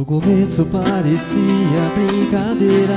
No começo parecia brincadeira,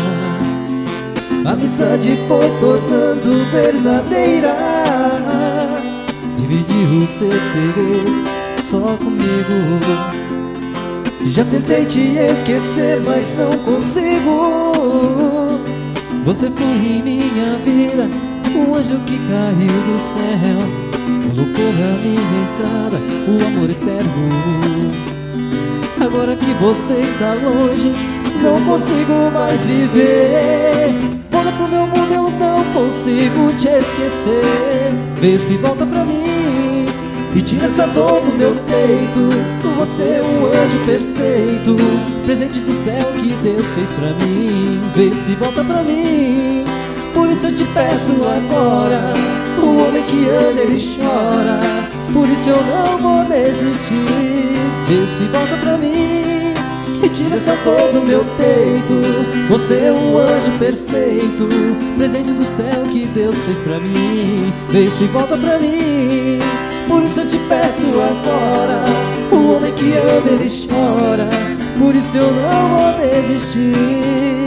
a amizade foi tornando verdadeira. Dividir o seu segredo só comigo. Já tentei te esquecer, mas não consigo. Você foi em minha vida um anjo que caiu do céu, colocou na minha estrada o amor eterno. Agora que você está longe, não consigo mais viver. Volta pro meu mundo, eu não consigo te esquecer. Vê se volta pra mim e tira essa dor do meu peito. Você é um anjo perfeito, presente do céu que Deus fez pra mim. Vê se volta pra mim, por isso eu te peço agora. O homem que ama, ele chora, por isso eu não vou desistir. Vê se volta pra mim e tira essa dor do meu peito. Você é um anjo perfeito, presente do céu que Deus fez pra mim. Vê se volta pra mim, por isso eu te peço agora. O homem que ama, ele chora, por isso eu não vou desistir.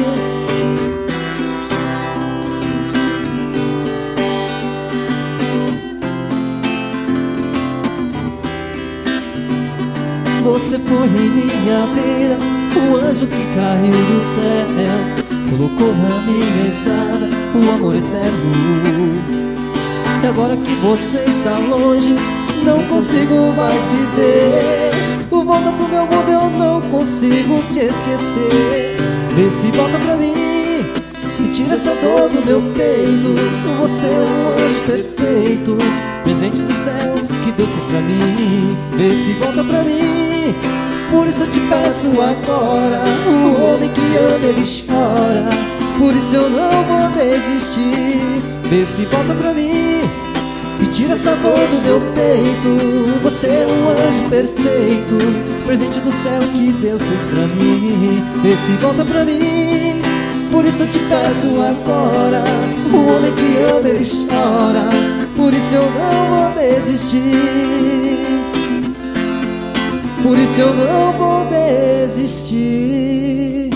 Você foi em minha vida o anjo que caiu do céu, colocou na minha estrada o amor eterno. E agora que você está longe, não consigo mais viver. Volta pro meu mundo, eu não consigo te esquecer. Vê se volta pra mim e tira essa dor do meu peito. Você é um anjo perfeito, presente do céu que Deus fez pra mim. Vê se volta pra mim, por isso eu te peço agora. O homem que ama, ele chora, por isso eu não vou desistir. Vê se volta pra mim e tira essa dor do meu peito. Você é um anjo perfeito, presente do céu que Deus fez pra mim. Vê se volta pra mim, por isso eu te peço agora. O homem que ama, ele chora, por isso eu não vou desistir. Por isso eu não vou desistir.